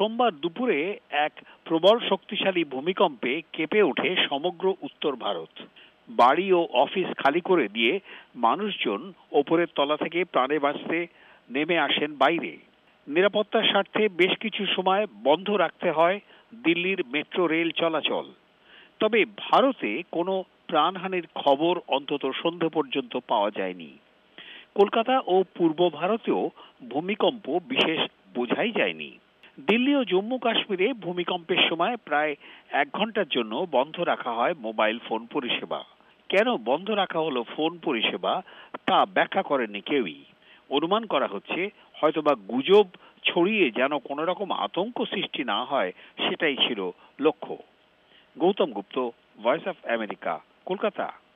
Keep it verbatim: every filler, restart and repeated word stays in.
সোমবার দুপুরে এক প্রবল শক্তিশালী ভূমিকম্পে কেঁপে ওঠে সমগ্র উত্তর ভারত। বাড়ি ও অফিস খালি করে দিয়ে মানুষজন ওপরের তলা থেকে প্রাণে বাঁচতে নেমে আসেন বাইরে। নিরাপত্তার স্বার্থে বেশ কিছু সময় বন্ধ রাখতে হয় দিল্লির মেট্রো রেল চলাচল। তবে ভারতে কোনো প্রাণহানির খবর অন্তত সন্ধ্যে পর্যন্ত পাওয়া যায়নি। কলকাতা ও পূর্ব ভারতেও ভূমিকম্প বিশেষ বোঝাই যায়নি। দিল্লি ও জম্মু কাশ্মীরে ভূমিকম্পের সময় প্রায় এক ঘন্টার জন্য বন্ধ রাখা হয় মোবাইল ফোন পরিষেবা। কেন বন্ধ রাখা হলো ফোন পরিষেবা তা ব্যাখ্যা করেননি কেউই। অনুমান করা হচ্ছে হয়তোবা গুজব ছড়িয়ে যেন কোনো রকম আতঙ্ক সৃষ্টি না হয় সেটাই ছিল লক্ষ্য। Gautam Gupta, voice of America, Kolkata.